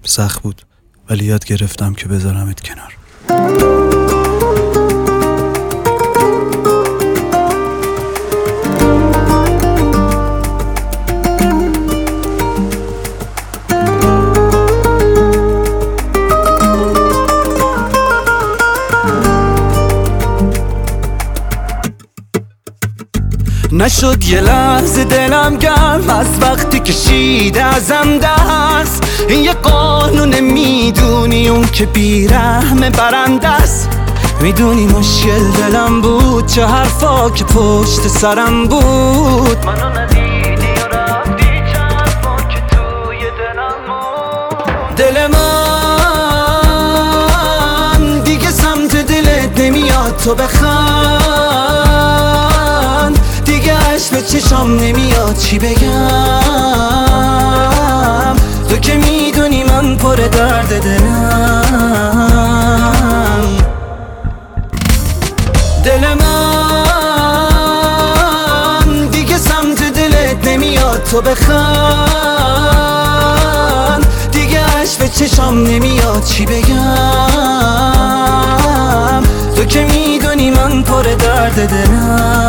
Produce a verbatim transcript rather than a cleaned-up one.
سخت بود ولی یاد گرفتم که بذارمت کنار. نشد یه لحظه دلم گرم از وقتی کشیده ازم دست. این یه قانون میدونی اون که بیرحم برنده است. میدونی مشکل دلم بود چه حرفا که پشت سرم بود. منو ندیدی و رفتی چه حرفا که توی دلم بود. دل من دیگه سمت دلت نمیاد تو بخند. به چشام نمیاد چی بگم. تو که میدونی من پر درد دلم. دل من دیگه سمت دلت نمیاد تو بخند. دیگه عشق به چشام نمیاد چی بگم. تو که میدونی من پر درد دلم.